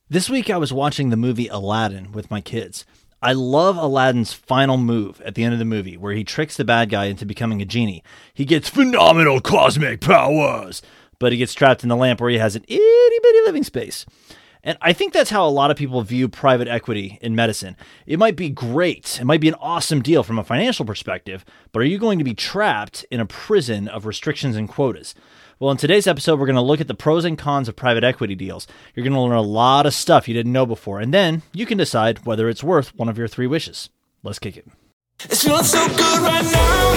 This week I was watching the movie Aladdin with my kids. I love Aladdin's final move at the end of the movie where he tricks the bad guy into becoming a genie. He gets phenomenal cosmic powers, but he gets trapped in the lamp where he has an itty-bitty living space. And I think that's how a lot of people view private equity in medicine. It might be great. It might be an awesome deal from a financial perspective, but are you going to be trapped in a prison of restrictions and quotas? Well, in today's episode, we're going to look at the pros and cons of private equity deals. You're going to learn a lot of stuff you didn't know before, and then you can decide whether it's worth one of your 3 wishes. Let's kick it. It's feeling so good right now.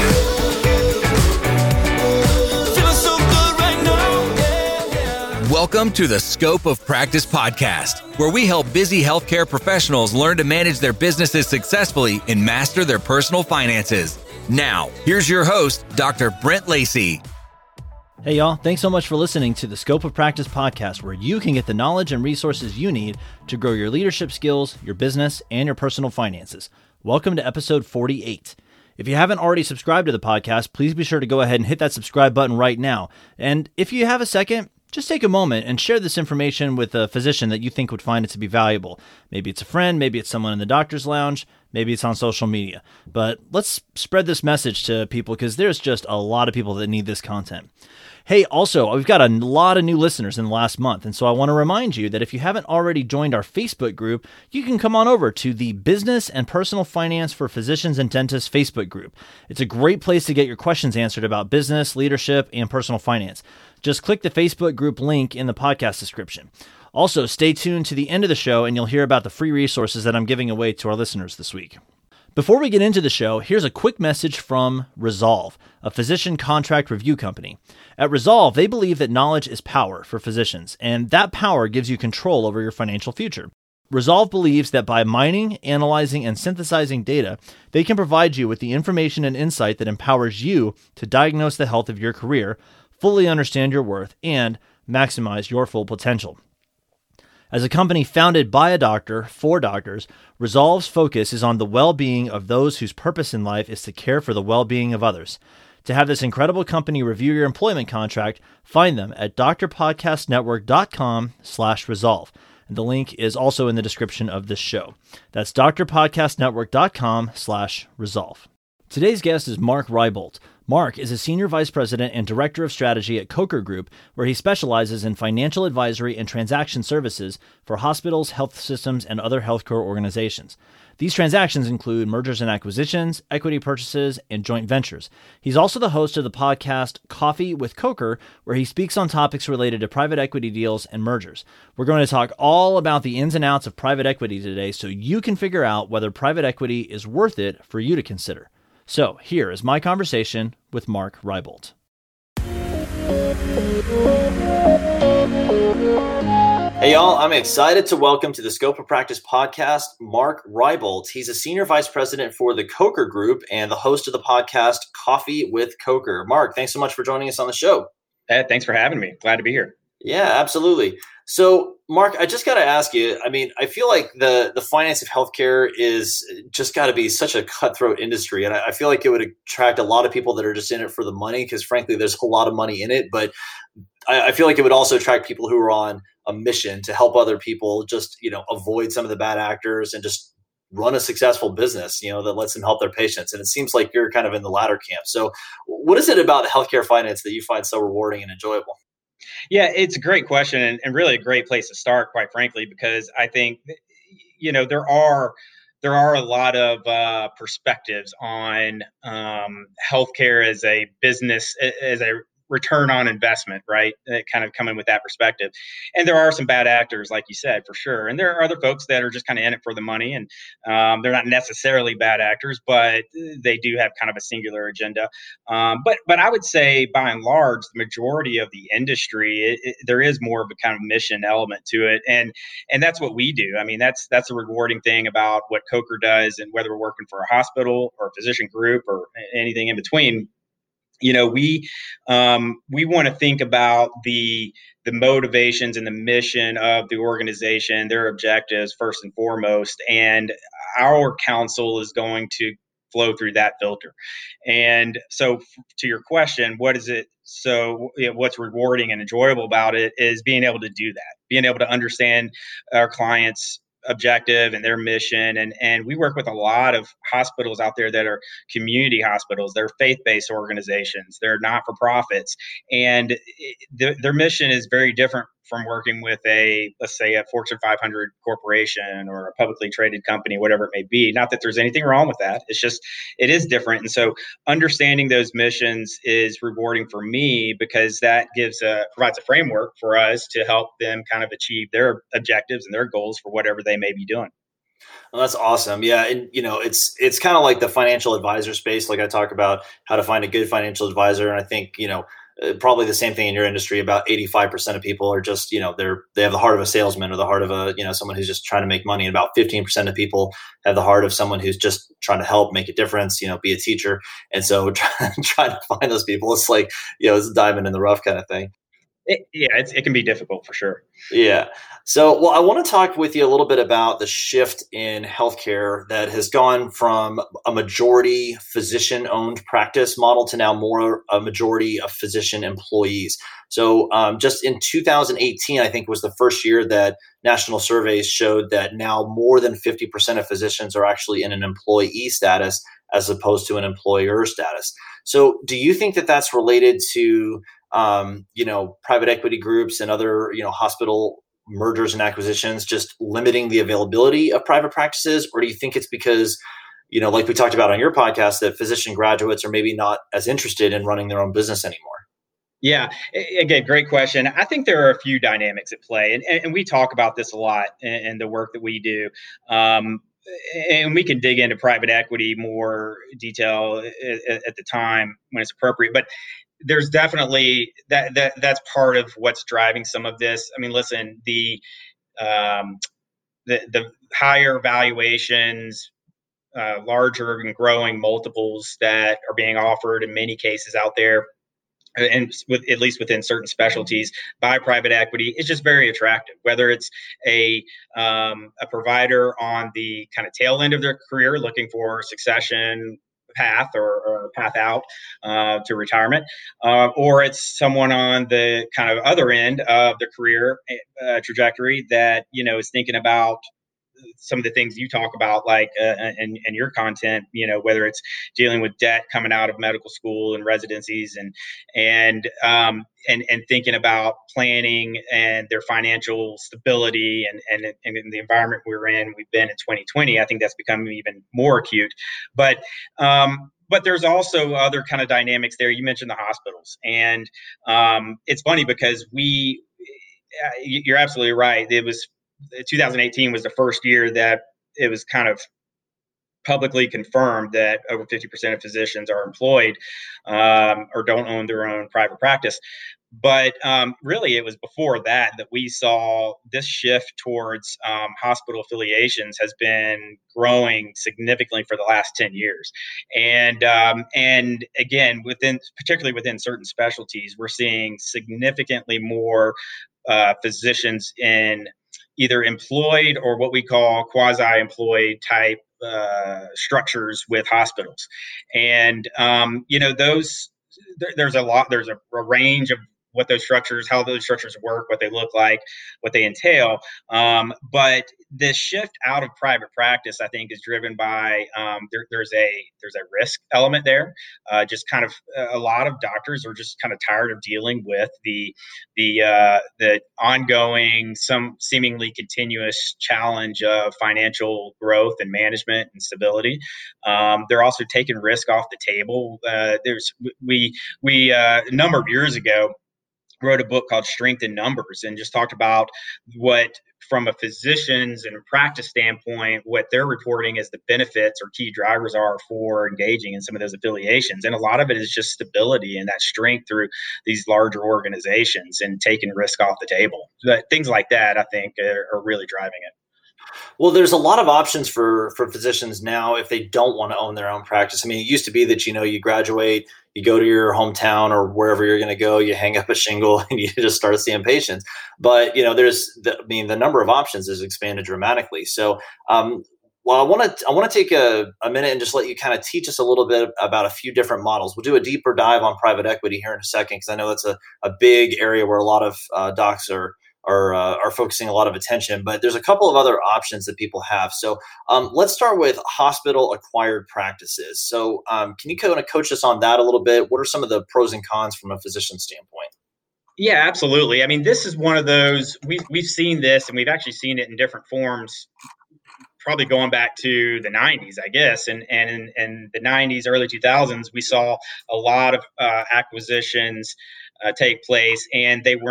Feeling so good right now. Yeah. Welcome to the Scope of Practice podcast, where we help busy healthcare professionals learn to manage their businesses successfully and master their personal finances. Now, here's your host, Dr. Brent Lacey. Hey y'all, thanks so much for listening to the Scope of Practice podcast, where you can get the knowledge and resources you need to grow your leadership skills, your business, and your personal finances. Welcome to episode 48. If you haven't already subscribed to the podcast, please be sure to go ahead and hit that subscribe button right now. And if you have a second, just take a moment and share this information with a physician that you think would find it to be valuable. Maybe it's a friend, maybe it's someone in the doctor's lounge, maybe it's on social media. But let's spread this message to people because there's just a lot of people that need this content. Hey, also, we've got a lot of new listeners in the last month, and so I want to remind you that if you haven't already joined our Facebook group, you can come on over to the Business and Personal Finance for Physicians and Dentists Facebook group. It's a great place to get your questions answered about business, leadership, and personal finance. Just click the Facebook group link in the podcast description. Also, stay tuned to the end of the show, and you'll hear about the free resources that I'm giving away to our listeners this week. Before we get into the show, here's a quick message from Resolve, a physician contract review company. At Resolve, they believe that knowledge is power for physicians, and that power gives you control over your financial future. Resolve believes that by mining, analyzing, and synthesizing data, they can provide you with the information and insight that empowers you to diagnose the health of your career, fully understand your worth, and maximize your full potential. As a company founded by a doctor for doctors, Resolve's focus is on the well-being of those whose purpose in life is to care for the well-being of others. To have this incredible company review your employment contract, find them at drpodcastnetwork.com/resolve. And the link is also in the description of this show. That's drpodcastnetwork.com/resolve. Today's guest is Mark Rybolt. Mark is a Senior Vice President and Director of Strategy at Coker Group, where he specializes in financial advisory and transaction services for hospitals, health systems, and other healthcare organizations. These transactions include mergers and acquisitions, equity purchases, and joint ventures. He's also the host of the podcast Coffee with Coker, where he speaks on topics related to private equity deals and mergers. We're going to talk all about the ins and outs of private equity today so you can figure out whether private equity is worth it for you to consider. So here is my conversation with Mark Rybolt. Hey y'all, I'm excited to welcome to the Scope of Practice podcast, Mark Rybolt. He's a Senior Vice President for the Coker Group and the host of the podcast, Coffee with Coker. Mark, thanks so much for joining us on the show. Thanks for having me. Glad to be here. Yeah, absolutely. So, Mark, I just got to ask you, I feel like the finance of healthcare is just got to be such a cutthroat industry. And I feel like it would attract a lot of people that are just in it for the money because, frankly, there's a lot of money in it. But I feel like it would also attract people who are on a mission to help other people just, avoid some of the bad actors and just run a successful business, that lets them help their patients. And it seems like you're kind of in the latter camp. So what is it about healthcare finance that you find so rewarding and enjoyable? Yeah, it's a great question and really a great place to start, quite frankly, because I think, there are a lot of perspectives on healthcare as a business, as a return on investment, right? Kind of coming with that perspective. And there are some bad actors, like you said, for sure. And there are other folks that are just kind of in it for the money. And they're not necessarily bad actors, but they do have kind of a singular agenda. But I would say, by and large, the majority of the industry, there is more of a kind of mission element to it. And that's what we do. I mean, that's a rewarding thing about what Coker does, and whether we're working for a hospital or a physician group or anything in between. We want to think about the motivations and the mission of the organization, their objectives first and foremost, and our counsel is going to flow through that filter. And so to your question, what is it? So what's rewarding and enjoyable about it is being able to do that. being able to understand our clients' objective and their mission. And we work with a lot of hospitals out there that are community hospitals. They're faith-based organizations. They're not-for-profits. And their mission is very different from working with let's say a Fortune 500 corporation or a publicly traded company, whatever it may be. Not that there's anything wrong with that. It's just, it is different. And so understanding those missions is rewarding for me because that provides a framework for us to help them kind of achieve their objectives and their goals for whatever they may be doing. Well, that's awesome. Yeah. And it's kind of like the financial advisor space. Like I talk about how to find a good financial advisor. And I think, probably the same thing in your industry. About 85% of people are just, they have the heart of a salesman or the heart of someone who's just trying to make money. And about 15% of people have the heart of someone who's just trying to help make a difference, be a teacher. And so trying to find those people, it's like, it's a diamond in the rough kind of thing. It can be difficult for sure. Yeah. So, well, I want to talk with you a little bit about the shift in healthcare that has gone from a majority physician-owned practice model to now more a majority of physician employees. So just in 2018, I think was the first year that national surveys showed that now more than 50% of physicians are actually in an employee status as opposed to an employer status. So do you think that that's related to private equity groups and other, hospital mergers and acquisitions just limiting the availability of private practices? Or do you think it's because, like we talked about on your podcast, that physician graduates are maybe not as interested in running their own business anymore? Yeah, again, great question. I think there are a few dynamics at play, and we talk about this a lot in the work that we do. And we can dig into private equity more detail at the time when it's appropriate. But there's definitely that's part of what's driving some of this. I mean, listen, the higher valuations, larger and growing multiples that are being offered in many cases out there, and at least within certain specialties by private equity, is just very attractive. Whether it's a provider on the kind of tail end of their career looking for succession path or path out to retirement, or it's someone on the kind of other end of the career trajectory that is thinking about some of the things you talk about, like in your content, whether it's dealing with debt coming out of medical school and residencies, and thinking about planning and their financial stability, and in the environment we've been in 2020, I think that's becoming even more acute. But there's also other kind of dynamics there. You mentioned the hospitals, and it's funny because you're absolutely right. 2018 was the first year that it was kind of publicly confirmed that over 50% of physicians are employed or don't own their own private practice. But really, it was before that we saw this shift towards hospital affiliations has been growing significantly for the last 10 years. And again, particularly within certain specialties, we're seeing significantly more physicians in either employed or what we call quasi-employed type structures with hospitals. And, there's a range of how those structures work, what they look like, what they entail. But this shift out of private practice, I think, is driven by there's a risk element there. Just kind of a lot of doctors are just kind of tired of dealing with the ongoing, some seemingly continuous challenge of financial growth and management and stability. They're also taking risk off the table. We a number of years ago wrote a book called Strength in Numbers, and just talked about what, from a physician's and a practice standpoint, what they're reporting as the benefits or key drivers are for engaging in some of those affiliations. And a lot of it is just stability and that strength through these larger organizations and taking risk off the table. But things like that, I think, are really driving it. Well, there's a lot of options for physicians now if they don't want to own their own practice. I mean, it used to be that, you graduate, you go to your hometown or wherever you're going to go, you hang up a shingle and you just start seeing patients. But, the number of options has expanded dramatically. So, I want to take a minute and just let you kind of teach us a little bit about a few different models. We'll do a deeper dive on private equity here in a second, because I know that's a big area where a lot of docs are are focusing a lot of attention. But there's a couple of other options that people have. So let's start with hospital acquired practices. So can you kind of coach us on that a little bit? What are some of the pros and cons from a physician standpoint? Yeah, absolutely. I mean, this is one of those, we've seen this, and we've actually seen it in different forms, probably going back to the 90s, I guess. And in the 90s, early 2000s, we saw a lot of acquisitions take place, and they,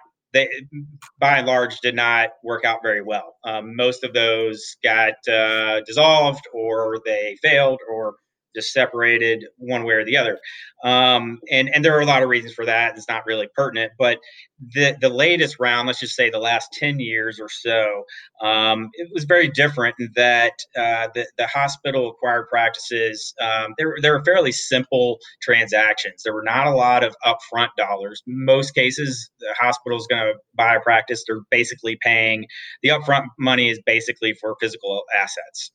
by and large, did not work out very well. Most of those got dissolved, or they failed, or just separated one way or the other. And there are a lot of reasons for that. It's not really pertinent, but the latest round, let's just say the last 10 years or so, it was very different in that the hospital acquired practices, they were fairly simple transactions. There were not a lot of upfront dollars. Most cases, the hospital is going to buy a practice. They're basically paying, the upfront money is basically for physical assets.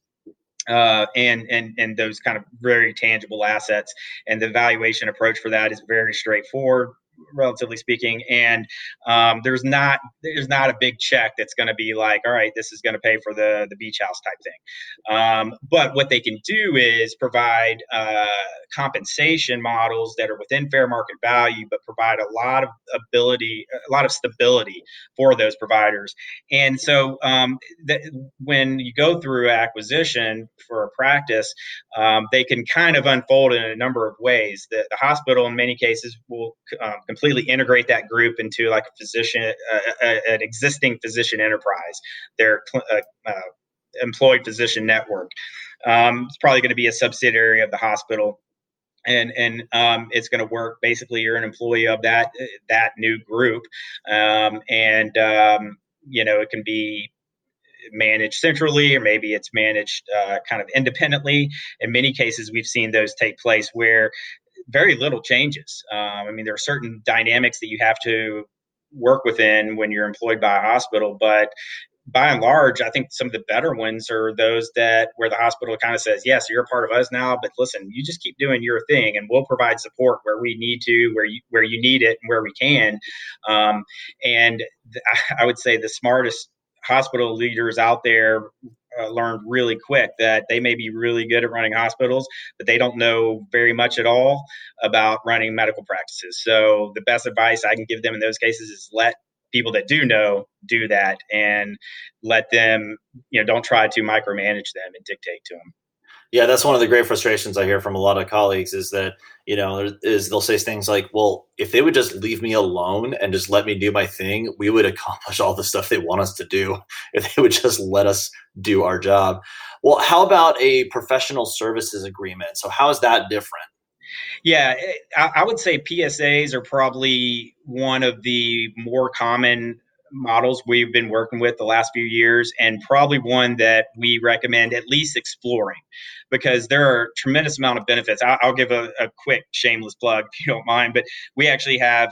And those kind of very tangible assets, and the valuation approach for that is very straightforward, relatively speaking. And there's not a big check that's going to be like, all right, this is going to pay for the beach house type thing. But what they can do is provide compensation models that are within fair market value, but provide a lot of stability for those providers. And so when you go through acquisition for a practice, they can kind of unfold in a number of ways. The hospital, in many cases, will completely integrate that group into like a physician, an existing physician enterprise, their employed physician network. It's probably going to be a subsidiary of the hospital. And it's going to work. Basically, you're an employee of that new group, it can be managed centrally, or maybe it's managed kind of independently. In many cases, we've seen those take place where very little changes. There are certain dynamics that you have to work within when you're employed by a hospital, but by and large, I think some of the better ones are those where the hospital kind of says, yes, you're a part of us now, but listen, you just keep doing your thing, and we'll provide support where we need to, where you need it, and where we can. I would say the smartest hospital leaders out there learned really quick that they may be really good at running hospitals, but they don't know very much at all about running medical practices. So the best advice I can give them in those cases is let people that do know do that, and let them, don't try to micromanage them and dictate to them. Yeah, that's one of the great frustrations I hear from a lot of colleagues is that, they'll say things like, well, if they would just leave me alone and just let me do my thing, we would accomplish all the stuff they want us to do if they would just let us do our job. Well, how about a professional services agreement? So how is that different? Yeah, I would say PSAs are probably one of the more common models we've been working with the last few years, and probably one that we recommend at least exploring, because there are a tremendous amount of benefits. I'll give a quick shameless plug if you don't mind, but we actually have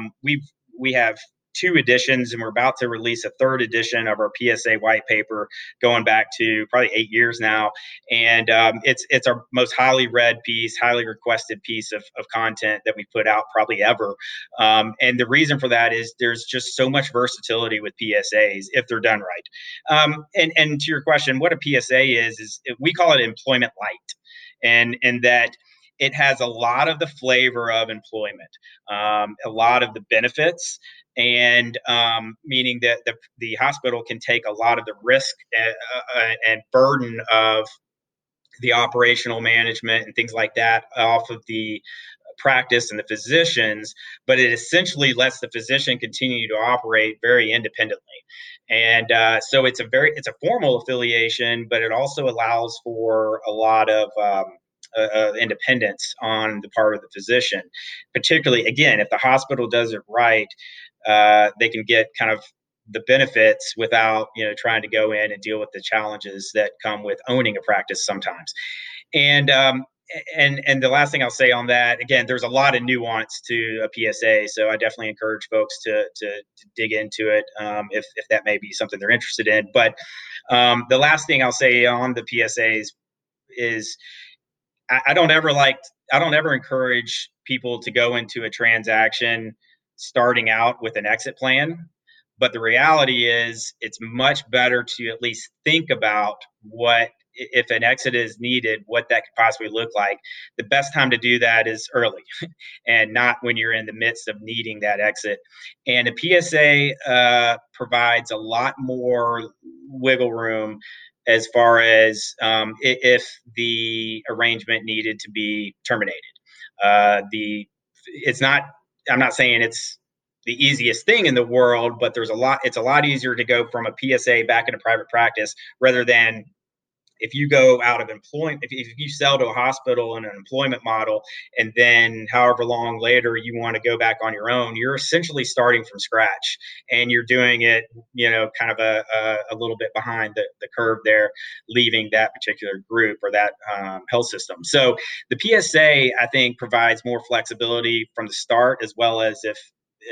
we have 2 editions, and we're about to release a 3rd edition of our PSA white paper, going back to probably 8 years now. And it's our most highly read piece, highly requested piece of content that we put out probably ever. And the reason for that is there's just so much versatility with PSAs if they're done right. And to your question, what a PSA is we call it employment light, and that it has a lot of the flavor of employment, a lot of the benefits, and meaning that the hospital can take a lot of the risk and burden of the operational management and things like that off of the practice and the physicians, but it essentially lets the physician continue to operate very independently. And so it's a formal affiliation, but it also allows for a lot of independence on the part of the physician. Particularly, again, if the hospital does it right, they can get kind of the benefits without trying to go in and deal with the challenges that come with owning a practice sometimes. And the last thing I'll say on that, again, there's a lot of nuance to a PSA, so I definitely encourage folks to dig into it if that may be something they're interested in. But the last thing I'll say on the PSAs is I don't ever encourage people to go into a transaction starting out with an exit plan, But the reality is it's much better to at least think about what, if an exit is needed, what that could possibly look like. The best time to do that is early and not when you're in the midst of needing that exit. And a PSA provides a lot more wiggle room as far as if the arrangement needed to be terminated. It's not, I'm not saying it's the easiest thing in the world, but it's a lot easier to go from a PSA back into private practice rather than if you go out of employment, if you sell to a hospital in an employment model, and then however long later you want to go back on your own, you're essentially starting from scratch, and you're doing it, kind of a little bit behind the curve there, leaving that particular group or that health system. So the PSA, I think, provides more flexibility from the start, as well as if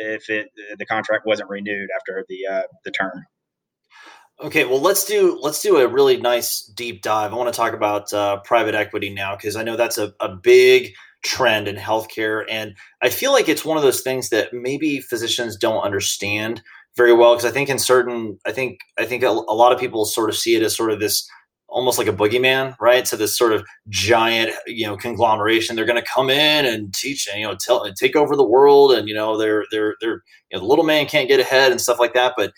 the contract wasn't renewed after the term. Okay, well, let's do a really nice deep dive. I want to talk about private equity now, because I know that's a big trend in healthcare, and I feel like it's one of those things that maybe physicians don't understand very well. Because I think I think a lot of people sort of see it as sort of this almost like a boogeyman, right? So this sort of giant, conglomeration. They're going to come in and teach, take over the world, and they're the little man can't get ahead and stuff like that. But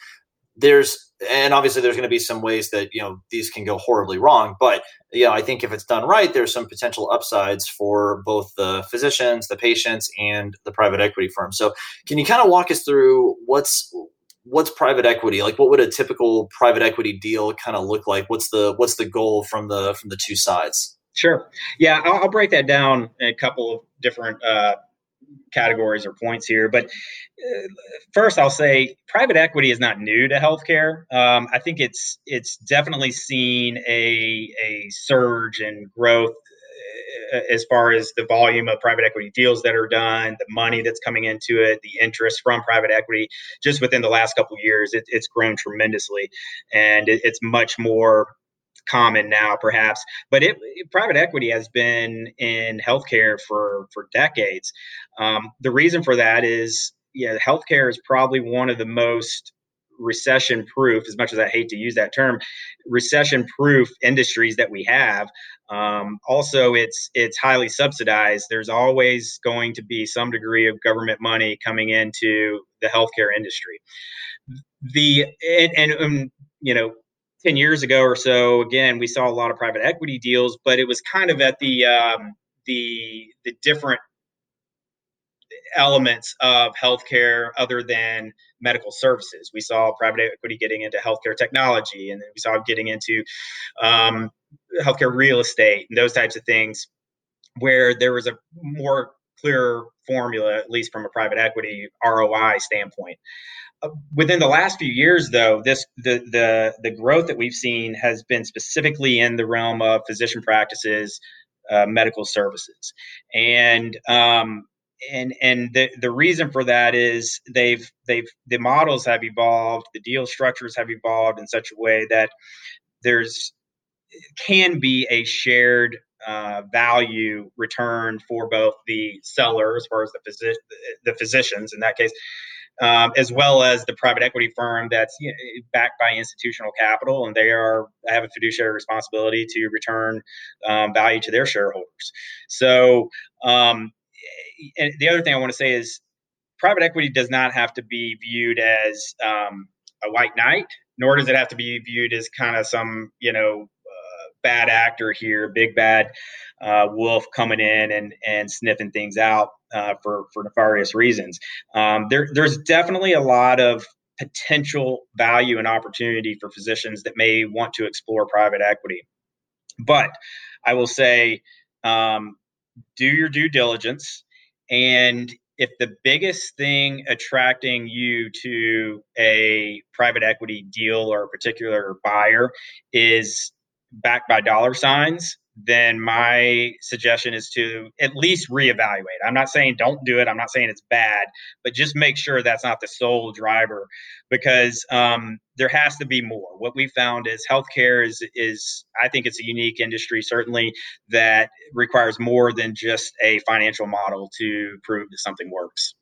obviously there's going to be some ways that, these can go horribly wrong, but I think if it's done right, there's some potential upsides for both the physicians, the patients, and the private equity firm. So can you kind of walk us through what's private equity? Like, what would a typical private equity deal kind of look like? What's the goal from the two sides? Sure. Yeah. I'll break that down in a couple of different, categories or points here. But first, I'll say private equity is not new to healthcare. I think it's definitely seen a surge in growth as far as the volume of private equity deals that are done, the money that's coming into it, the interest from private equity. Just within the last couple of years, it's grown tremendously, and it's much more common now, perhaps, but private equity has been in healthcare for decades. The reason for that is, healthcare is probably one of the most recession-proof, as much as I hate to use that term, recession-proof industries that we have. Also, it's highly subsidized. There's always going to be some degree of government money coming into the healthcare industry. 10 years ago or so, again, we saw a lot of private equity deals, but it was kind of at the different elements of healthcare other than medical services. We saw private equity getting into healthcare technology, and then we saw it getting into healthcare real estate and those types of things, where there was a more clear formula, at least from a private equity ROI standpoint. Within the last few years, though, the growth that we've seen has been specifically in the realm of physician practices, medical services, and the reason for that is the models have evolved, the deal structures have evolved in such a way that can be a shared value return for both the seller, as far as the physicians in that case, as well as the private equity firm that's backed by institutional capital, and they have a fiduciary responsibility to return value to their shareholders. So, and the other thing I want to say is private equity does not have to be viewed as a white knight, nor does it have to be viewed as kind of some, bad actor here, big bad wolf coming in and sniffing things out for nefarious reasons. There's definitely a lot of potential value and opportunity for physicians that may want to explore private equity. But I will say, do your due diligence. And if the biggest thing attracting you to a private equity deal or a particular buyer is backed by dollar signs, then my suggestion is to at least reevaluate. I'm not saying don't do it. I'm not saying it's bad, but just make sure that's not the sole driver, because there has to be more. What we found is healthcare is I think it's a unique industry, certainly, that requires more than just a financial model to prove that something works.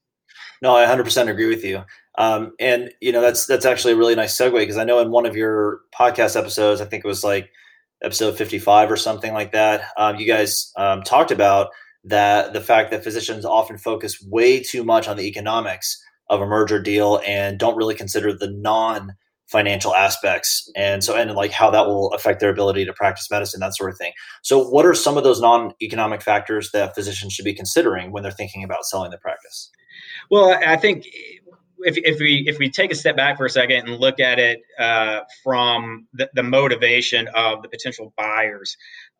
No, I 100% agree with you. And that's actually a really nice segue, because I know in one of your podcast episodes, I think it was like episode 55 or something like that, you guys talked about that the fact that physicians often focus way too much on the economics of a merger deal and don't really consider the non-financial aspects, and like how that will affect their ability to practice medicine, that sort of thing. So what are some of those non-economic factors that physicians should be considering when they're thinking about selling the practice? Well, I think if we take a step back for a second and look at it from the motivation of the potential buyers,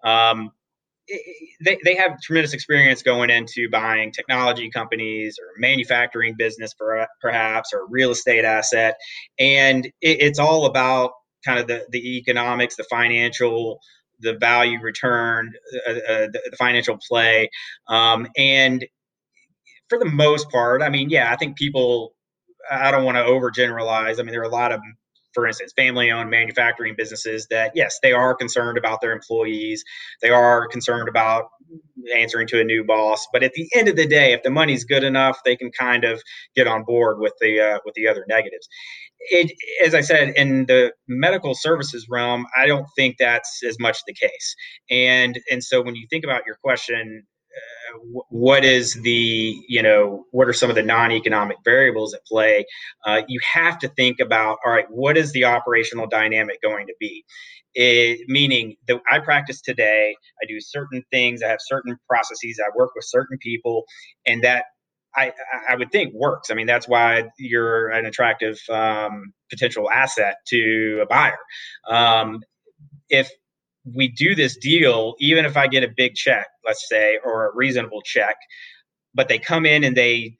they have tremendous experience going into buying technology companies or manufacturing business, perhaps, or real estate asset, and it's all about kind of the economics, the financial, the value return, the financial play, and for the most part, I mean, yeah, I think people, I don't want to overgeneralize. I mean, there are a lot of, for instance, family-owned manufacturing businesses that, yes, they are concerned about their employees. They are concerned about answering to a new boss. But at the end of the day, if the money's good enough, they can kind of get on board with the other negatives. As I said, in the medical services realm, I don't think that's as much the case. And so when you think about your question, what is what are some of the non-economic variables at play? You have to think about, all right, what is the operational dynamic going to be? Meaning that I practice today, I do certain things, I have certain processes, I work with certain people, and that I would think works. I mean, that's why you're an attractive potential asset to a buyer. If we do this deal, even if I get a big check, let's say, or a reasonable check, but they come in and they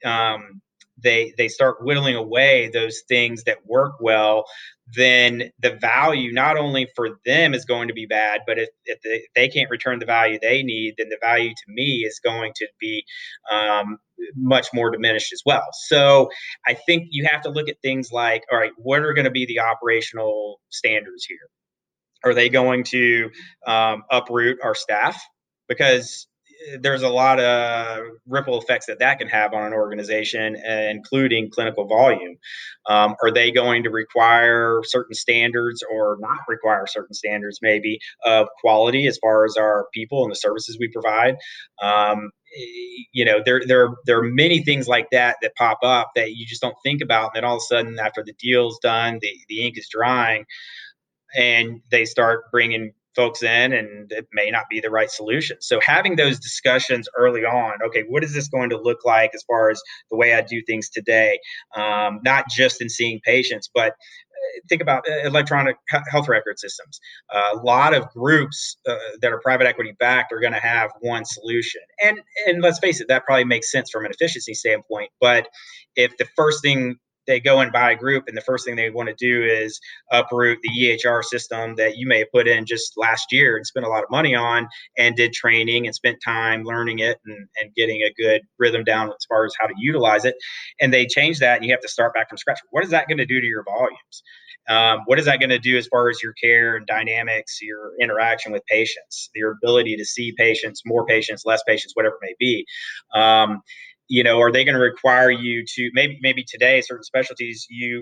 start whittling away those things that work well, then the value not only for them is going to be bad, but if they can't return the value they need, then the value to me is going to be much more diminished as well. So I think you have to look at things like, all right, what are going to be the operational standards here? Are they going to uproot our staff? Because there's a lot of ripple effects that can have on an organization, including clinical volume. Are they going to require certain standards or not require certain standards, maybe, of quality as far as our people and the services we provide? There are many things like that pop up that you just don't think about. And then all of a sudden, after the deal's done, the ink is drying, and they start bringing folks in, and it may not be the right solution. So having those discussions early on, okay, what is this going to look like as far as the way I do things today? Not just in seeing patients, but think about electronic health record systems. A lot of groups that are private equity backed are going to have one solution. And let's face it, that probably makes sense from an efficiency standpoint. But if the first thing they go and buy a group, and the first thing they want to do is uproot the EHR system that you may have put in just last year and spent a lot of money on, and did training and spent time learning it and getting a good rhythm down as far as how to utilize it, and they change that, and you have to start back from scratch. What is that going to do to your volumes? What is that going to do as far as your care and dynamics, your interaction with patients, your ability to see patients, more patients, less patients, whatever it may be? Are they going to require you to maybe today, certain specialties, you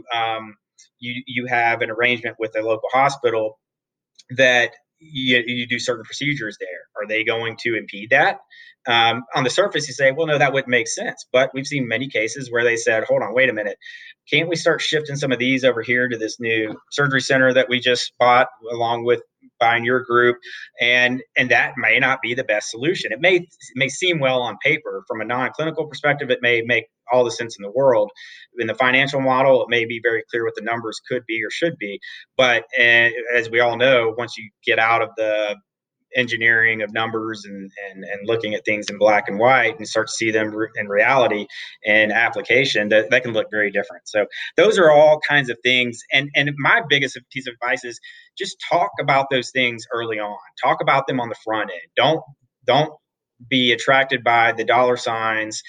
have an arrangement with a local hospital that you do certain procedures there. Are they going to impede that? On the surface, you say, well, no, that wouldn't make sense. But we've seen many cases where they said, hold on, wait a minute. Can't we start shifting some of these over here to this new surgery center that we just bought along with buying your group? And that may not be the best solution. It may seem well on paper. From a non-clinical perspective, it may make all the sense in the world. In the financial model, it may be very clear what the numbers could be or should be. But as we all know, once you get out of the engineering of numbers and looking at things in black and white and start to see them in reality and application, that can look very different. So those are all kinds of things. And my biggest piece of advice is just talk about those things early on. Talk about them on the front end. Don't be attracted by the dollar signs.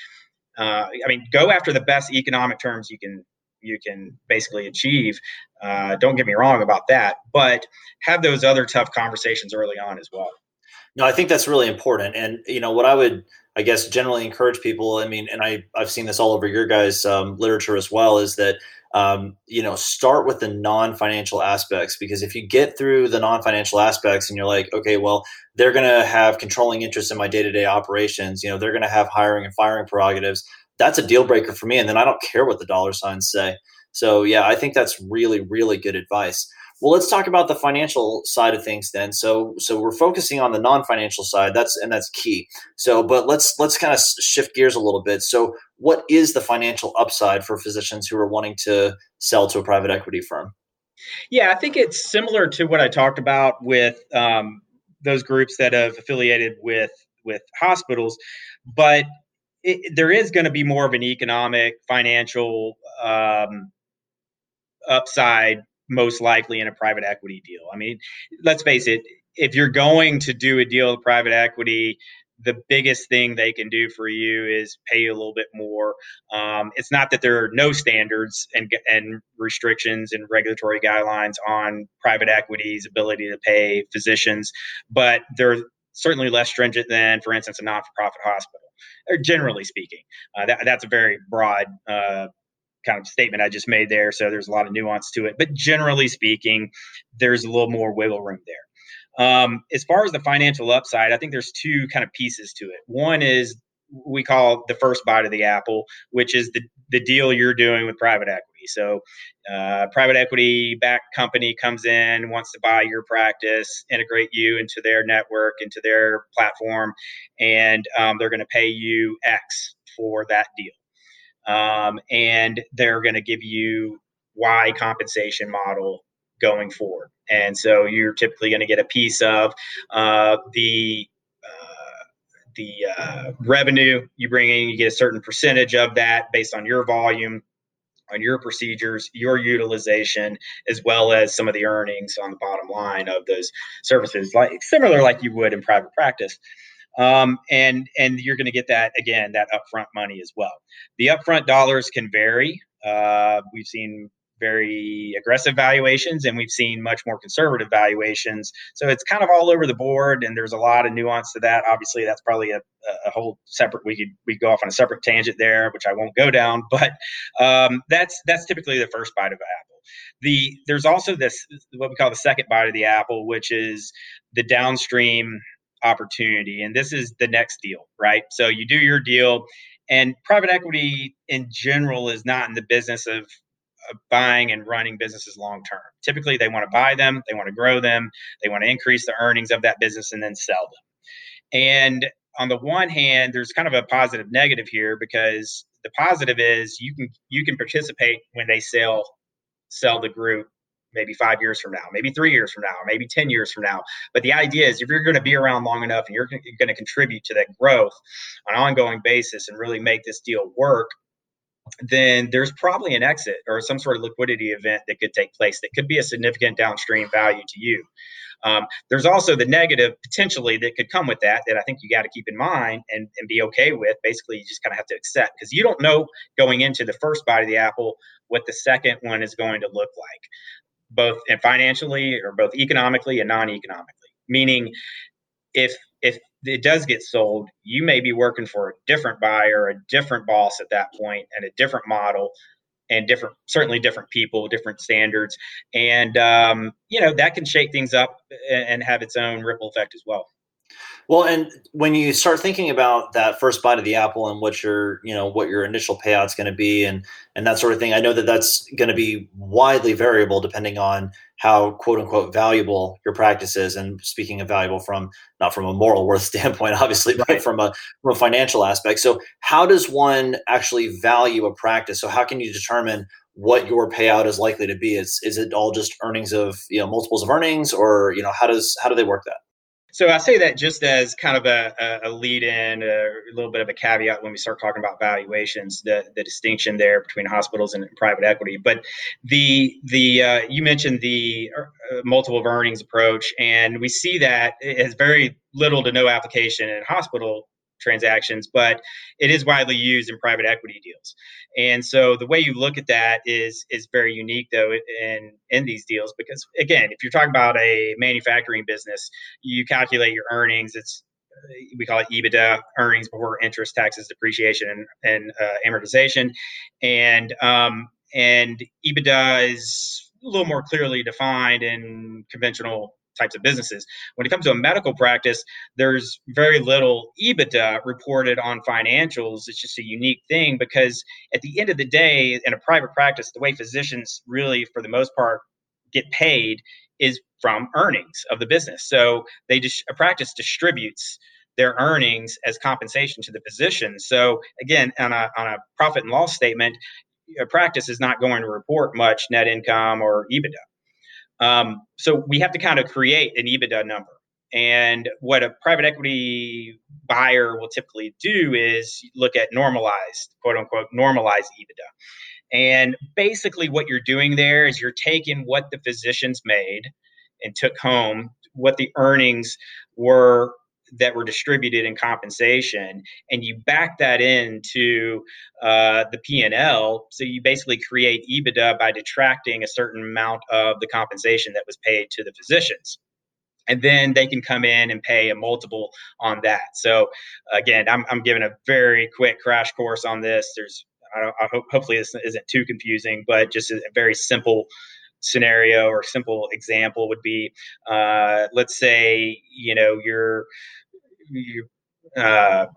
Go after the best economic terms you can basically achieve. Don't get me wrong about that, but have those other tough conversations early on as well. No, I think that's really important. And what I I guess, generally encourage people. I mean, and I've seen this all over your guys' literature as well, is that, start with the non-financial aspects, because if you get through the non-financial aspects and you're like, okay, well, they're going to have controlling interest in my day-to-day operations, they're going to have hiring and firing prerogatives. That's a deal breaker for me. And then I don't care what the dollar signs say. So yeah, I think that's really, really good advice. Well, let's talk about the financial side of things then. So we're focusing on the non-financial side. That's key. But let's kind of shift gears a little bit. So what is the financial upside for physicians who are wanting to sell to a private equity firm? Yeah, I think it's similar to what I talked about with those groups that have affiliated with hospitals, but there is going to be more of an economic, financial upside, most likely in a private equity deal. I mean, let's face it, if you're going to do a deal with private equity, the biggest thing they can do for you is pay you a little bit more. It's not that there are no standards and restrictions and regulatory guidelines on private equity's ability to pay physicians, but they're certainly less stringent than, for instance, a not-for-profit hospital, or generally speaking. That's a very broad kind of statement I just made there. So there's a lot of nuance to it. But generally speaking, there's a little more wiggle room there. As far as the financial upside, I think there's two kind of pieces to it. One is we call the first bite of the apple, which is the deal you're doing with private equity. So private equity backed company comes in, wants to buy your practice, integrate you into their network, into their platform, and they're going to pay you X for that deal. And they're going to give you Y compensation model going forward. And so you're typically going to get a piece of the revenue you bring in. You get a certain percentage of that based on your volume, on your procedures, your utilization, as well as some of the earnings on the bottom line of those services, similar like you would in private practice. And you're going to get that, again, that upfront money as well. The upfront dollars can vary. We've seen very aggressive valuations, and we've seen much more conservative valuations. So it's kind of all over the board, and there's a lot of nuance to that. Obviously, that's probably a whole separate. We go off on a separate tangent there, which I won't go down. But that's typically the first bite of the apple. There's also this, what we call the second bite of the apple, which is the downstream opportunity. And this is the next deal, right? So you do your deal, and private equity in general is not in the business of buying and running businesses long term. Typically, they want to buy them, they want to grow them, they want to increase the earnings of that business and then sell them. And on the one hand, there's kind of a positive negative here, because the positive is you can participate when they sell the group maybe 5 years from now, maybe 3 years from now, maybe 10 years from now. But the idea is, if you're going to be around long enough and you're going to contribute to that growth on an ongoing basis and really make this deal work, then there's probably an exit or some sort of liquidity event that could take place that could be a significant downstream value to you. There's also the negative potentially that could come with that I think you got to keep in mind and be okay with. Basically, you just kind of have to accept, because you don't know going into the first bite of the apple what the second one is going to look like, both financially or both economically and non-economically. Meaning, if it does get sold, you may be working for a different buyer, a different boss at that point, and a different model, and certainly different people, different standards. And, that can shake things up and have its own ripple effect as well. Well, and when you start thinking about that first bite of the apple and what your initial payout's going to be and that sort of thing, I know that that's going to be widely variable depending on how quote unquote valuable your practice is. And speaking of valuable not from a moral worth standpoint, obviously, but from a financial aspect. So how does one actually value a practice? So how can you determine what your payout is likely to be? Is it all just earnings of, multiples of earnings, or, how do they work that? So I say that just as kind of a lead in, a little bit of a caveat when we start talking about valuations, the distinction there between hospitals and private equity. But you mentioned the multiple of earnings approach, and we see that it has very little to no application in hospital transactions, but it is widely used in private equity deals. And so the way you look at that is very unique, though, in these deals, because, again, if you're talking about a manufacturing business, you calculate your earnings. It's we call it EBITDA, earnings before interest, taxes, depreciation, and amortization. And EBITDA is a little more clearly defined in conventional types of businesses. When it comes to a medical practice, there's very little EBITDA reported on financials. It's just a unique thing because at the end of the day, in a private practice, the way physicians really, for the most part, get paid is from earnings of the business. So a practice distributes their earnings as compensation to the physician. So again, on a profit and loss statement, a practice is not going to report much net income or EBITDA. So we have to kind of create an EBITDA number. And what a private equity buyer will typically do is look at normalized, quote unquote, normalized EBITDA. And basically what you're doing there is you're taking what the physicians made and took home, what the earnings were that were distributed in compensation, and you back that into the P&L. So you basically create EBITDA by detracting a certain amount of the compensation that was paid to the physicians. And then they can come in and pay a multiple on that. So again, I'm giving a very quick crash course on this. Hopefully this isn't too confusing, but just a very simple scenario or simple example would be, let's say, you're $5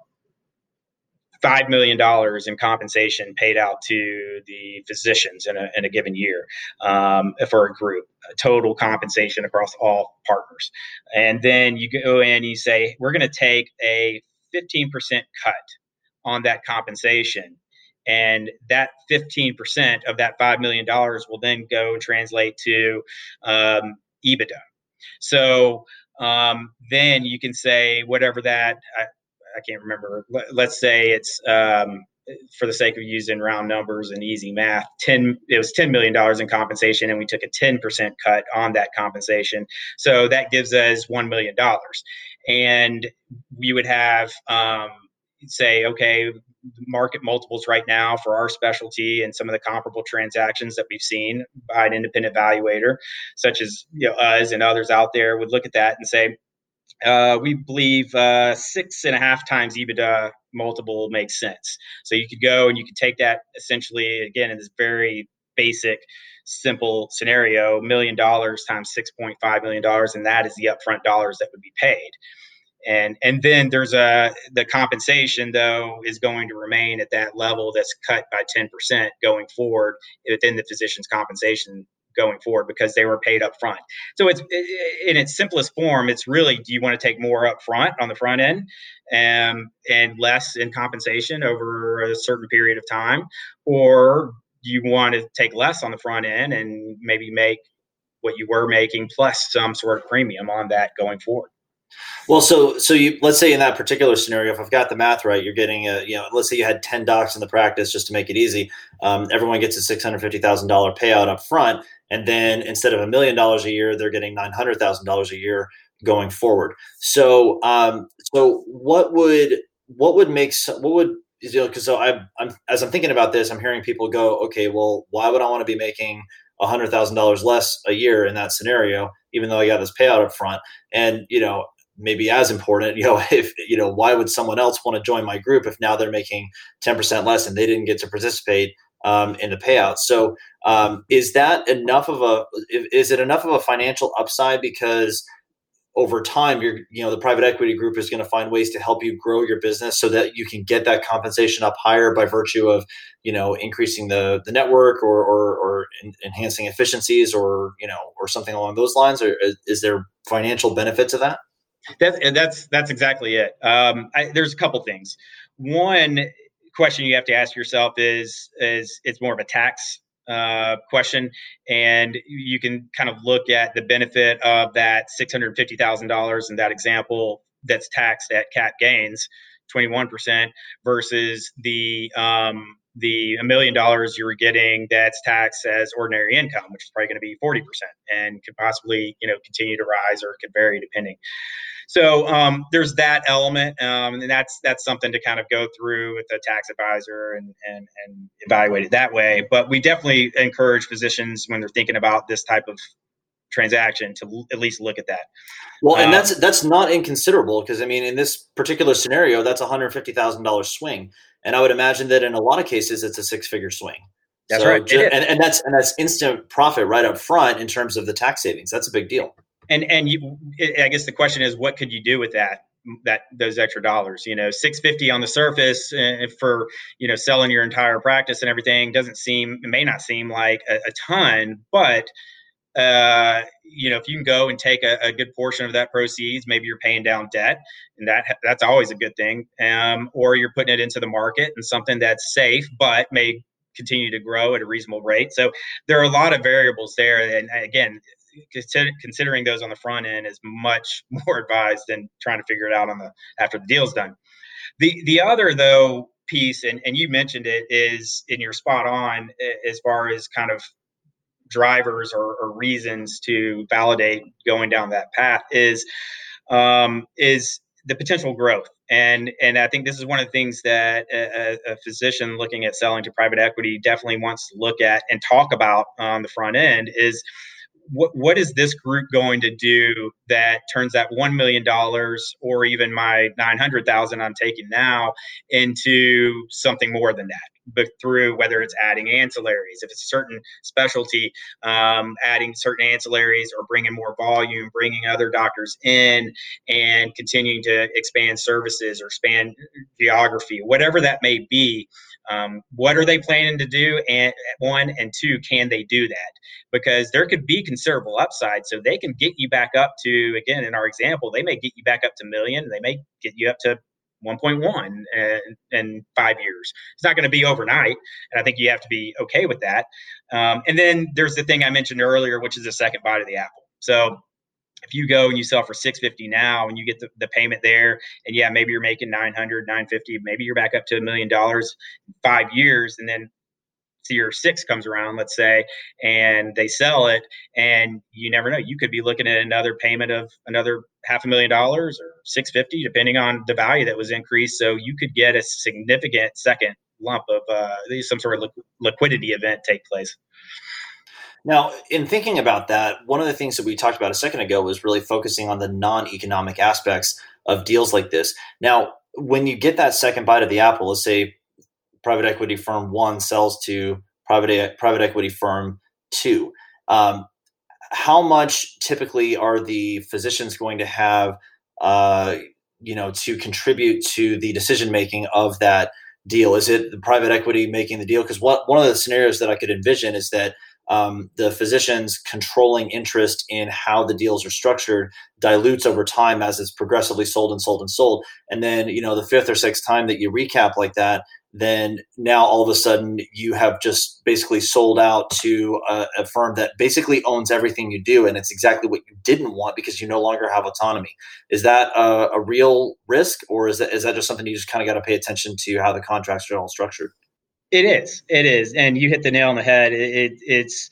million in compensation paid out to the physicians in a given year for a group, total compensation across all partners. And then you go in and you say, we're going to take a 15% cut on that compensation. And that 15% of that $5 million will then go and translate to EBITDA. So then you can say whatever that, I can't remember. Let's say it's, for the sake of using round numbers and easy math, it was $10 million in compensation, and we took a 10% cut on that compensation. So that gives us $1 million. And we would have, say, okay, market multiples right now for our specialty and some of the comparable transactions that we've seen by an independent evaluator, such as us and others out there, would look at that and say, we believe 6.5 times EBITDA multiple makes sense. So you could go and you could take that essentially, again, in this very basic, simple scenario, $1 million times $6.5 million, and that is the upfront dollars that would be paid. And then there's the compensation, though, is going to remain at that level that's cut by 10% going forward within the physician's compensation going forward because they were paid up front. So it's in its simplest form, it's really, do you want to take more up front on the front end and less in compensation over a certain period of time? Or do you want to take less on the front end and maybe make what you were making plus some sort of premium on that going forward? Well, so you, let's say in that particular scenario, if I've got the math right, you're getting let's say you had 10 docs in the practice, just to make it easy. Everyone gets a $650,000 payout up front. And then instead of $1 million a year, they're getting $900,000 a year going forward. So, what would because I'm as I'm thinking about this, I'm hearing people go, okay, well, why would I want to be making $100,000 less a year in that scenario, even though I got this payout up front? And, maybe as important, if, why would someone else want to join my group if now they're making 10% less and they didn't get to participate in the payout? So is that enough of a financial upside? Because over time, the private equity group is going to find ways to help you grow your business so that you can get that compensation up higher by virtue of, increasing the network or enhancing efficiencies or something along those lines. Or is there financial benefit to that? That's exactly it. There's a couple things. One question you have to ask yourself is it's more of a tax question, and you can kind of look at the benefit of that $650,000 in that example that's taxed at cap gains, 21%, versus the $1 million you were getting that's taxed as ordinary income, which is probably going to be 40% and could possibly continue to rise or could vary depending. So there's that element, and that's something to kind of go through with a tax advisor and evaluate it that way. But we definitely encourage physicians when they're thinking about this type of transaction to at least look at that. Well, and that's not inconsiderable, because I mean, in this particular scenario, that's $150,000 swing, and I would imagine that in a lot of cases, it's a six-figure swing. That's so, right, and that's instant profit right up front in terms of the tax savings. That's a big deal. And I guess the question is, what could you do with those extra dollars? $650 on the surface for selling your entire practice and everything it may not seem like a ton, but if you can go and take a good portion of that proceeds, maybe you're paying down debt, and that's always a good thing. Or you're putting it into the market and something that's safe, but may continue to grow at a reasonable rate. So there are a lot of variables there. And again, considering those on the front end is much more advised than trying to figure it out after the deal's done. The other though piece, and you mentioned it, is, and you're spot on as far as kind of drivers or reasons to validate going down that path is the potential growth. And I think this is one of the things that a physician looking at selling to private equity definitely wants to look at and talk about on the front end is, what is this group going to do that turns that $1 million or even my $900,000 I'm taking now into something more than that? But through whether it's adding ancillaries, if it's a certain specialty, adding certain ancillaries or bringing more volume, bringing other doctors in and continuing to expand services or expand geography, whatever that may be. What are they planning to do? And one, and two, can they do that? Because there could be considerable upside. So they can get you back up to, again, in our example, they may get you back up to $1 million. They may get you up to 1.1 in 5 years. It's not going to be overnight. And I think you have to be okay with that. And then there's the thing I mentioned earlier, which is a second bite of the apple. So if you go and you sell for $650 now and you get the payment there, and yeah, maybe you're making $900, $950, maybe you're back up to $1 million in 5 years, and then year 6 comes around, let's say, and they sell it, and you never know, you could be looking at another payment of another $500,000 or $650, depending on the value that was increased. So you could get a significant second lump of some sort of liquidity event take place. Now, in thinking about that, one of the things that we talked about a second ago was really focusing on the non-economic aspects of deals like this. Now, when you get that second bite of the apple, let's say private equity firm 1 sells to private equity firm 2, how much typically are the physicians going to have, to contribute to the decision making of that deal? Is it the private equity making the deal? Because one of the scenarios that I could envision is that the physician's controlling interest in how the deals are structured dilutes over time as it's progressively sold and sold and sold. And then, the 5th or 6th time that you recap like that, then now all of a sudden you have just basically sold out to a firm that basically owns everything you do. And it's exactly what you didn't want because you no longer have autonomy. Is that a real risk, or is that just something you just kind of got to pay attention to how the contracts are all structured? It is. And you hit the nail on the head. It's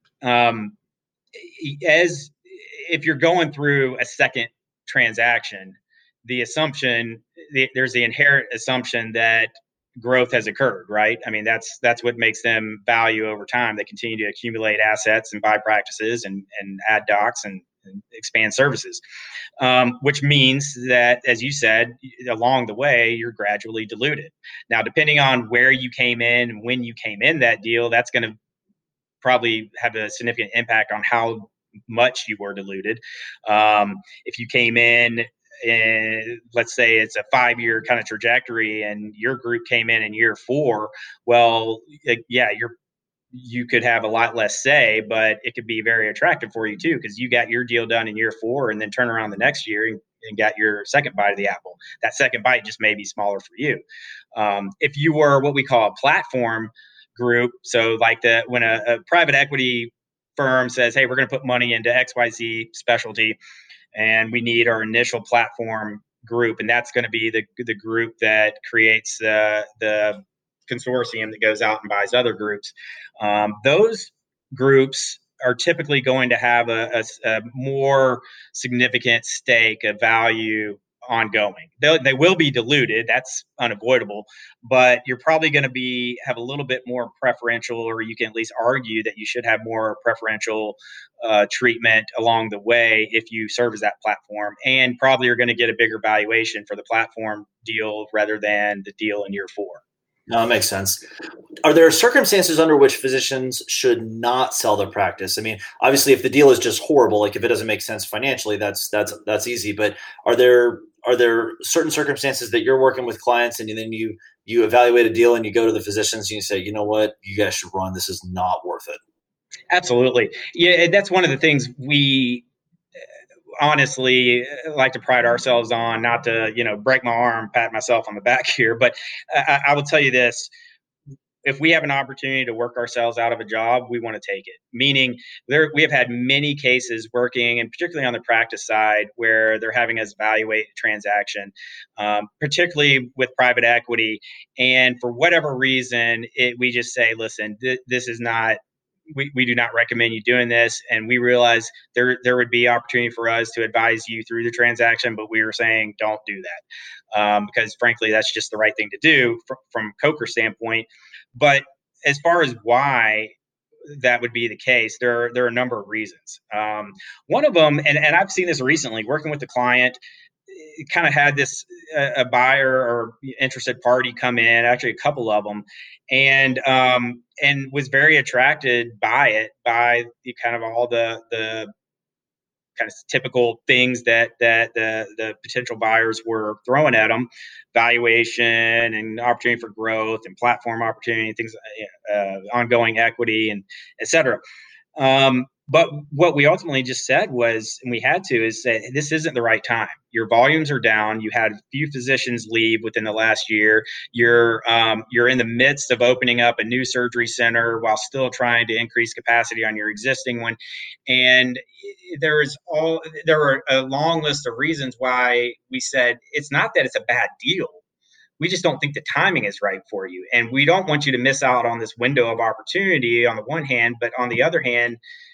as if you're going through a second transaction, there's the inherent assumption that growth has occurred, right? I mean, that's what makes them value over time. They continue to accumulate assets and buy practices and add docs and expand services, which means that, as you said, along the way, you're gradually diluted. Now, depending on where you came in and when you came in that deal, that's going to probably have a significant impact on how much you were diluted. If you came in, and let's say it's a 5-year kind of trajectory and your group came in year 4, well, yeah, you could have a lot less say, but it could be very attractive for you too, because you got your deal done in year 4 and then turn around the next year and got your second bite of the apple. That second bite just may be smaller for you. If you were what we call a platform group, so like when a private equity firm says, hey, we're going to put money into XYZ specialty, and we need our initial platform group, and that's going to be the group that creates the consortium that goes out and buys other groups. Those groups are typically going to have a more significant stake of value ongoing. They will be diluted. That's unavoidable, but you're probably going to have a little bit more preferential, or you can at least argue that you should have more preferential treatment along the way if you serve as that platform, and probably are going to get a bigger valuation for the platform deal rather than the deal in year 4. No, that makes sense. Are there circumstances under which physicians should not sell their practice? I mean, obviously, if the deal is just horrible, like if it doesn't make sense financially, that's easy. But are there certain circumstances that you're working with clients, and then you evaluate a deal and you go to the physicians and you say, you know what, you guys should run. This is not worth it. Absolutely, yeah. That's one of the things we honestly like to pride ourselves on, not to, break my arm, pat myself on the back here. But I will tell you this, if we have an opportunity to work ourselves out of a job, we want to take it. Meaning we have had many cases working, and particularly on the practice side, where they're having us evaluate a transaction, particularly with private equity. And for whatever reason, we just say, listen, this is not, we do not recommend you doing this. And we realize there would be opportunity for us to advise you through the transaction, but we were saying, don't do that. Because frankly, that's just the right thing to do from Coker standpoint. But as far as why that would be the case, there are a number of reasons. One of them, and I've seen this recently, working with the client, kind of had this a buyer or interested party come in, actually a couple of them, and was very attracted by the kind of all the kind of typical things that the potential buyers were throwing at them: valuation and opportunity for growth and platform opportunity, things, ongoing equity, and et cetera. But what we ultimately just said was, and we had to, is say, this isn't the right time. Your volumes are down. You had a few physicians leave within the last year. You're in the midst of opening up a new surgery center while still trying to increase capacity on your existing one. And there were a long list of reasons why we said, it's not that it's a bad deal. We just don't think the timing is right for you. And we don't want you to miss out on this window of opportunity on the one hand, but on the other hand,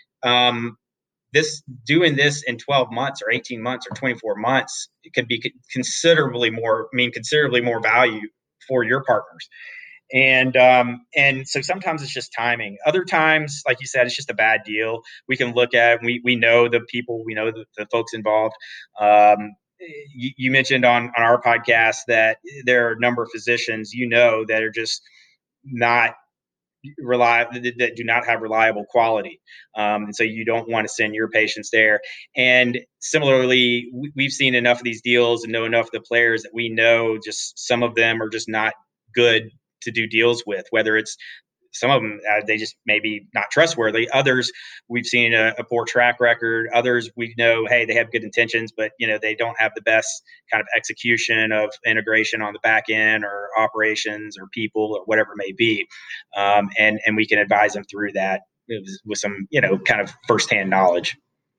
doing this in 12 months or 18 months or 24 months, it could be considerably more value for your partners. And so sometimes it's just timing. Other times, like you said, it's just a bad deal. We can look at, we know the people, we know the folks involved. You mentioned on our podcast that there are a number of physicians, that are just not reliable, that do not have reliable quality. And so you don't want to send your patients there. And similarly, we've seen enough of these deals and know enough of the players that we know just some of them are just not good to do deals with, whether it's some of them, they just maybe not trustworthy. Others, we've seen a poor track record. Others, we know, hey, they have good intentions, but they don't have the best kind of execution of integration on the back end or operations or people or whatever it may be. And we can advise them through that with some, kind of firsthand knowledge.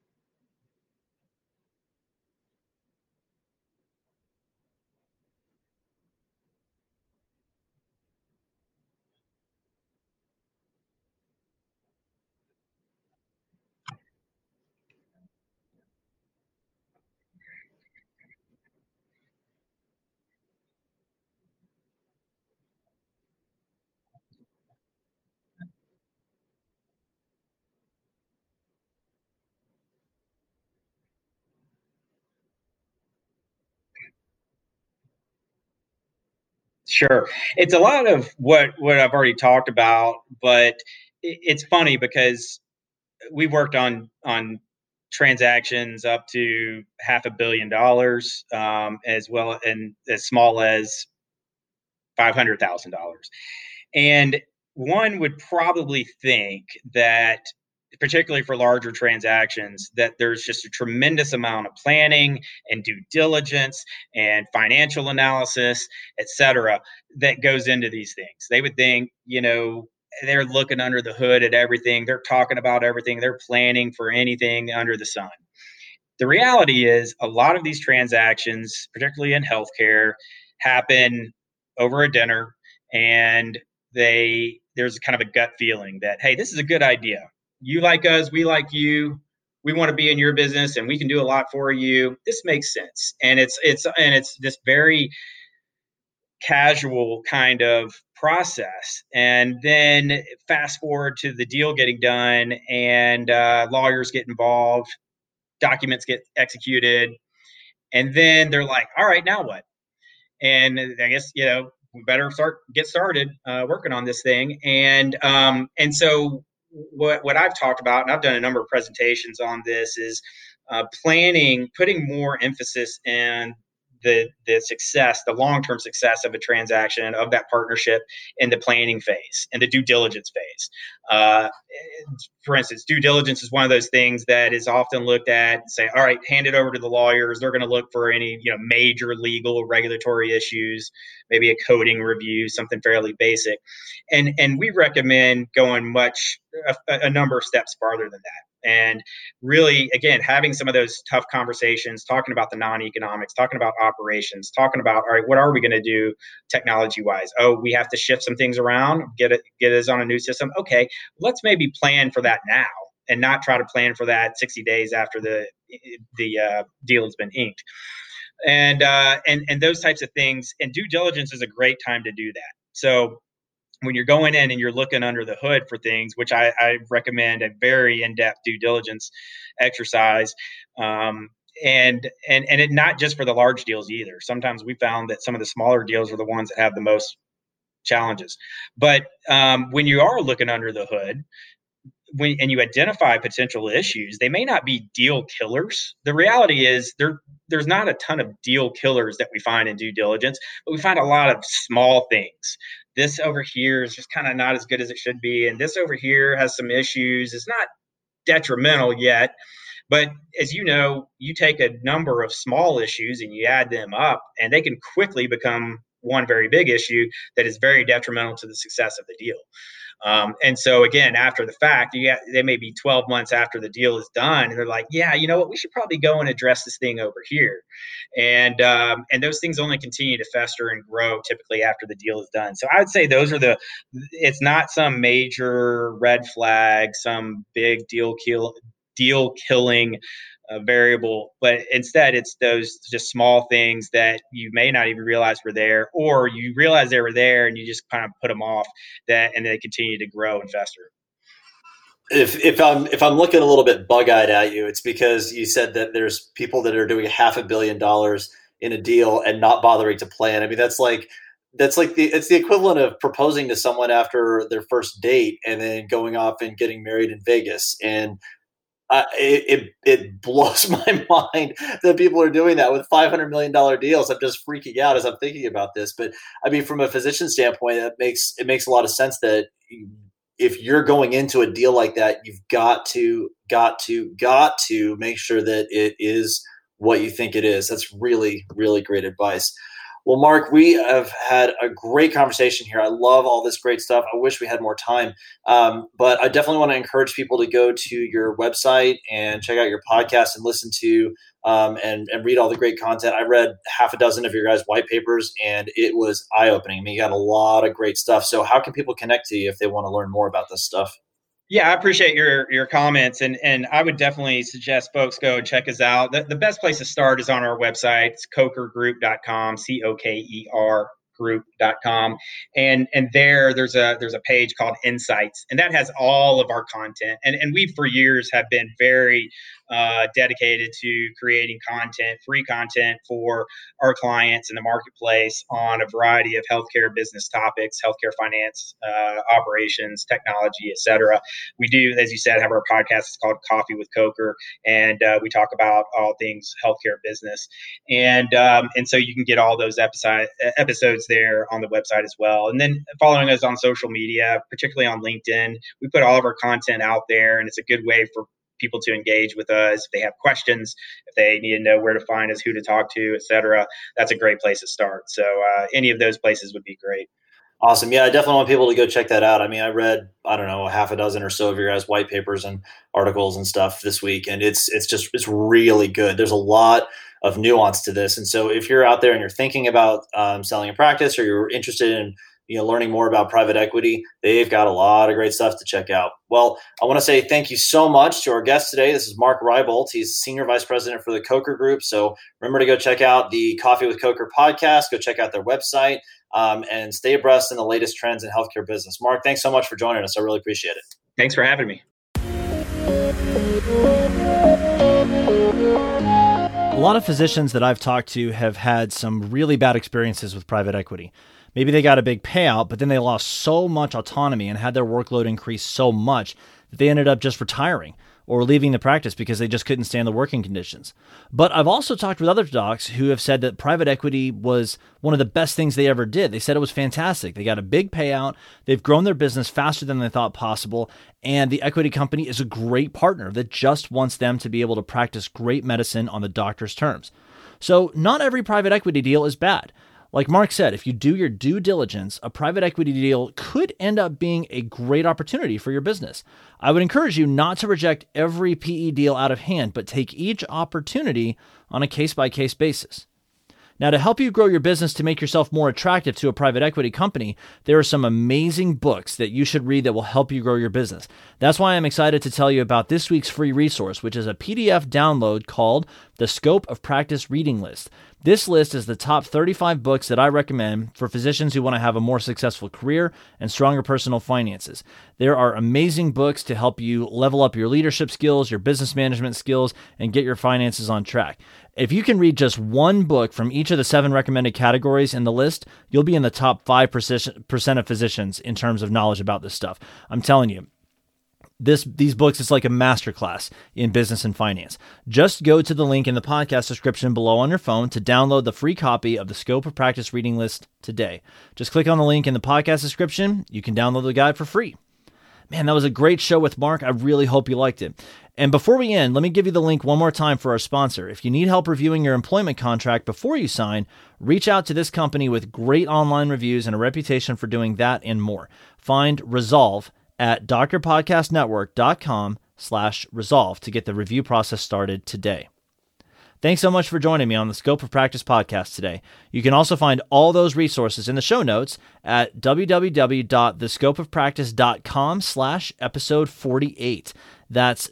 Sure. It's a lot of what I've already talked about, but it's funny because we worked on transactions up to $500 million, as well, and as small as $500,000. And one would probably think that, particularly for larger transactions, that there's just a tremendous amount of planning and due diligence and financial analysis, et cetera, that goes into these things. They would think, they're looking under the hood at everything. They're talking about everything. They're planning for anything under the sun. The reality is a lot of these transactions, particularly in healthcare, happen over a dinner, and there's kind of a gut feeling that, hey, this is a good idea. You like us, we like you. we want to be in your business and we can do a lot for you. This makes sense. And it's this very casual kind of process. And then fast forward to the deal getting done, and lawyers get involved, documents get executed, and then they're like, all right, now what? And I guess, we better get started working on this thing. And so what I've talked about, and I've done a number of presentations on this, is planning, putting more emphasis in the success, the long-term success of a transaction, of that partnership, in the planning phase and the due diligence phase. For instance, due diligence is one of those things that is often looked at and say, all right, hand it over to the lawyers. They're going to look for any, major legal or regulatory issues, maybe a coding review, something fairly basic. And we recommend going a number of steps farther than that. And really, again, having some of those tough conversations, talking about the non-economics, talking about operations, talking about, all right, what are we going to do technology-wise? Oh, we have to shift some things around, get us on a new system. Okay, let's maybe plan for that now and not try to plan for that 60 days after the deal has been inked. And those types of things. And due diligence is a great time to do that. So when you're going in and you're looking under the hood for things, which I recommend a very in-depth due diligence exercise, and it not just for the large deals either. Sometimes we found that some of the smaller deals are the ones that have the most challenges. But when you are looking under the hood, and you identify potential issues, they may not be deal killers. The reality is there's not a ton of deal killers that we find in due diligence, but we find a lot of small things. This over here is just kind of not as good as it should be. And this over here has some issues. It's not detrimental yet. But as you know, you take a number of small issues and you add them up, and they can quickly become one very big issue that is very detrimental to the success of the deal. And so again, after the fact, they may be 12 months after the deal is done, and they're like, yeah, you know what, we should probably go and address this thing over here. And those things only continue to fester and grow typically after the deal is done. So I would say it's not some major red flag, some big deal killing variable, but instead it's those just small things that you may not even realize were there, or you realize they were there and you just kind of put them off, and they continue to grow and fester. If I'm looking a little bit bug-eyed at you, it's because you said that there's people that are doing $500 million in a deal and not bothering to plan. I mean, it's the equivalent of proposing to someone after their first date and then going off and getting married in Vegas. And it blows my mind that people are doing that with $500 million deals. I'm just freaking out as I'm thinking about this. But I mean, from a physician standpoint, it makes a lot of sense that if you're going into a deal like that, you've got to make sure that it is what you think it is. That's really, really great advice. Well, Mark, we have had a great conversation here. I love all this great stuff. I wish we had more time, but I definitely want to encourage people to go to your website and check out your podcast and listen to and read all the great content. I read half a dozen of your guys' white papers, and it was eye-opening. I mean, you got a lot of great stuff. So how can people connect to you if they want to learn more about this stuff? Yeah, I appreciate your comments, and I would definitely suggest folks go and check us out. The best place to start is on our website. It's cokergroup.com, COKER group.com. And there's a page called Insights, and that has all of our content. And we for years have been very dedicated to creating free content for our clients in the marketplace on a variety of healthcare business topics, healthcare finance, operations, technology, et cetera. We do, as you said, have our podcast. It's called Coffee with Coker, and we talk about all things healthcare business. And so you can get all those episodes there on the website as well. And then following us on social media, particularly on LinkedIn, we put all of our content out there, and it's a good way for people to engage with us. If they have questions, if they need to know where to find us, who to talk to, et cetera, that's a great place to start. So any of those places would be great. Awesome. Yeah, I definitely want people to go check that out. I mean, I read, I don't know, half a dozen or so of your guys' white papers and articles and stuff this week, and it's really good. There's a lot of nuance to this. And so if you're out there and you're thinking about selling a practice, or you're interested in learning more about private equity, they've got a lot of great stuff to check out. Well, I want to say thank you so much to our guest today. This is Mark Reibold. He's Senior Vice President for the Coker Group. So remember to go check out the Coffee with Coker podcast. Go check out their website and stay abreast in the latest trends in healthcare business. Mark, thanks so much for joining us. I really appreciate it. Thanks for having me. A lot of physicians that I've talked to have had some really bad experiences with private equity. Maybe they got a big payout, but then they lost so much autonomy and had their workload increase so much that they ended up just retiring or leaving the practice because they just couldn't stand the working conditions. But I've also talked with other docs who have said that private equity was one of the best things they ever did. They said it was fantastic. They got a big payout. They've grown their business faster than they thought possible. And the equity company is a great partner that just wants them to be able to practice great medicine on the doctor's terms. So not every private equity deal is bad. Like Mark said, if you do your due diligence, a private equity deal could end up being a great opportunity for your business. I would encourage you not to reject every PE deal out of hand, but take each opportunity on a case-by-case basis. Now, to help you grow your business to make yourself more attractive to a private equity company, there are some amazing books that you should read that will help you grow your business. That's why I'm excited to tell you about this week's free resource, which is a PDF download called The Scope of Practice Reading List. This list is the top 35 books that I recommend for physicians who want to have a more successful career and stronger personal finances. There are amazing books to help you level up your leadership skills, your business management skills, and get your finances on track. If you can read just one book from each of the 7 recommended categories in the list, you'll be in the top 5% of physicians in terms of knowledge about this stuff. I'm telling you. These books, it's like a masterclass in business and finance. Just go to the link in the podcast description below on your phone to download the free copy of the Scope of Practice Reading List today. Just click on the link in the podcast description. You can download the guide for free. Man, that was a great show with Mark. I really hope you liked it. And before we end, let me give you the link one more time for our sponsor. If you need help reviewing your employment contract before you sign, reach out to this company with great online reviews and a reputation for doing that and more. Find Resolve at drpodcastnetwork.com/resolve to get the review process started today. Thanks so much for joining me on the Scope of Practice podcast today. You can also find all those resources in the show notes at www.thescopeofpractice.com/episode 48. That's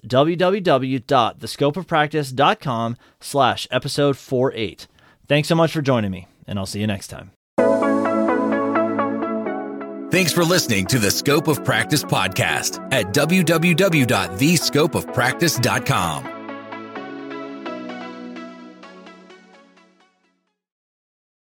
www.thescopeofpractice.com/episode 48. Thanks so much for joining me, and I'll see you next time. Thanks for listening to the Scope of Practice podcast at www.thescopeofpractice.com.